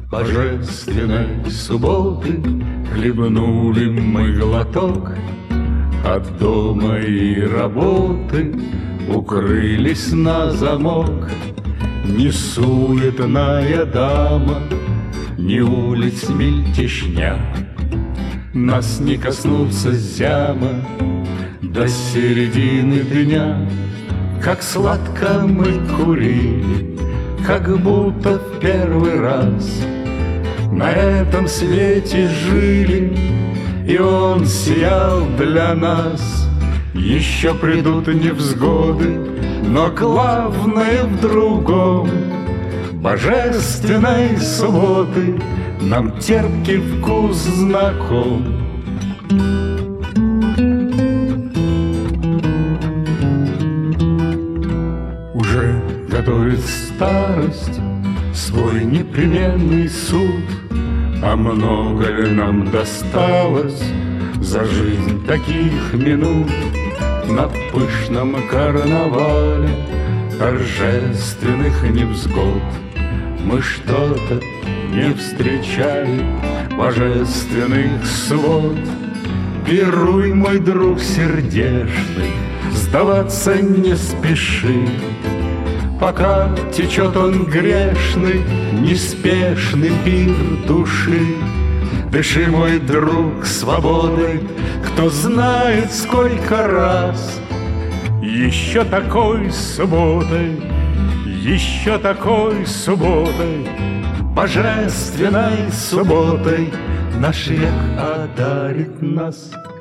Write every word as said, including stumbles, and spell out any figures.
Божественной субботы хлебнули мы глоток, от дома и работы укрылись на замок. Не суетная дама, ни улиц мельтешня, нас не коснуться зяма до середины дня. Как сладко мы курили, как будто в первый раз на этом свете жили, и он сиял для нас. Еще придут невзгоды, но главное в другом. Божественной субботы нам терпкий вкус знаком. Уже готовит старость свой непременный суд. А много ли нам досталось за жизнь таких минут? На пышном карнавале торжественных невзгод мы что-то не встречали, божественных свод. Пируй, мой друг сердечный, сдаваться не спеши, пока течет он грешный, неспешный пир души. Дыши, мой друг, свободой, кто знает сколько раз. Еще такой субботой, еще такой субботой, божественной субботой наш век одарит нас.